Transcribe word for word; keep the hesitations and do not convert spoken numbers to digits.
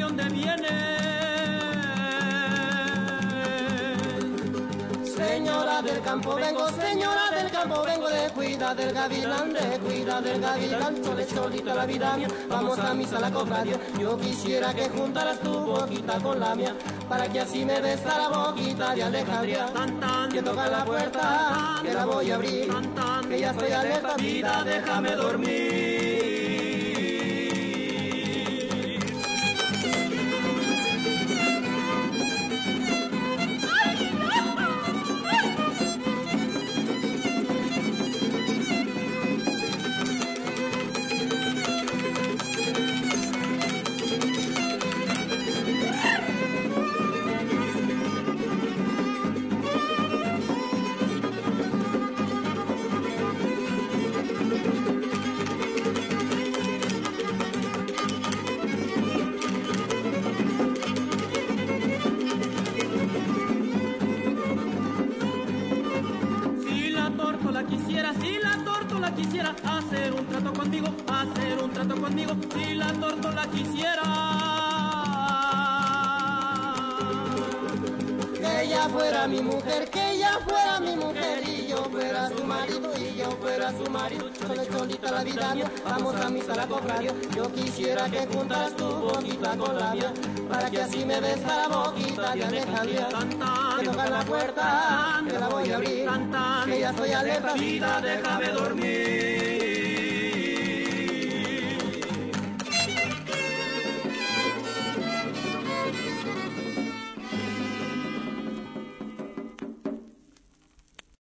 dónde vienes? Señora del campo vengo, señora del campo vengo, de cuida del gavilán, de cuida del gavilán, chole cholita la vida mía, vamos a misa la cofradía. Yo quisiera que juntaras tu boquita con la mía, para que así me besa la boquita de Alejandría. Que toca la puerta, que la voy a abrir, que ya estoy alerta, vida, déjame dormir. Si la tórtola quisiera hacer un trato conmigo, hacer un trato conmigo, si la tórtola quisiera. Que ella fuera mi mujer, que ella fuera mi mujer y yo fuera su marido, y yo fuera su marido. Chole cholita la vida mía, vamos a misa la cofradía. Yo quisiera que juntaras tu boquita con la mía, para que así me besa la boquita de Alejandría. Que toca la puerta, que la voy a abrir, que ya estoy alerta, vida, déjame dormir.